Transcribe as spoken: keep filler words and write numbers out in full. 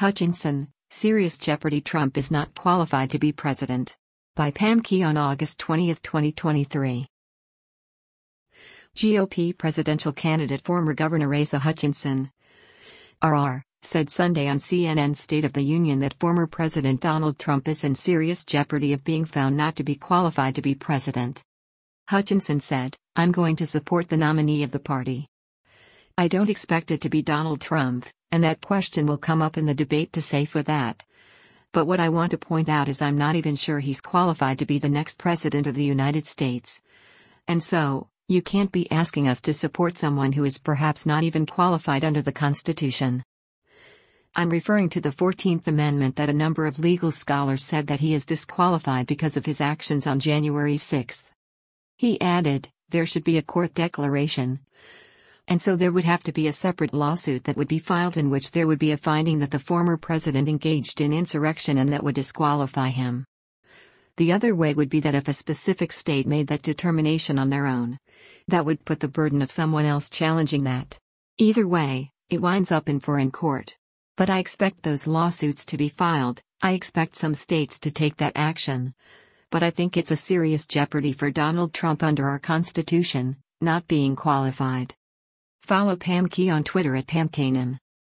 Hutchinson, Serious Jeopardy: Trump is not qualified to be president. By Pam Key on August twentieth, twenty twenty-three. G O P presidential candidate former Governor Asa Hutchinson, R R, said Sunday on C N N's State of the Union that former President Donald Trump is in serious jeopardy of being found not to be qualified to be president. Hutchinson said, "I'm going to support the nominee of the party. I don't expect it to be Donald Trump, and that question will come up in the debate to safe with that. But what I want to point out is I'm not even sure he's qualified to be the next president of the United States. And so, you can't be asking us to support someone who is perhaps not even qualified under the Constitution." I'm referring to the fourteenth Amendment that a number of legal scholars said that he is disqualified because of his actions on January sixth. He added, there should be a court declaration. And so there would have to be a separate lawsuit that would be filed in which there would be a finding that the former president engaged in insurrection and that would disqualify him. The other way would be that if a specific state made that determination on their own, that would put the burden of someone else challenging that. Either way, it winds up in foreign court. But I expect those lawsuits to be filed. I expect some states to take that action. But I think it's a serious jeopardy for Donald Trump under our Constitution, not being qualified. Follow Pam Key on Twitter at Pam Kanan.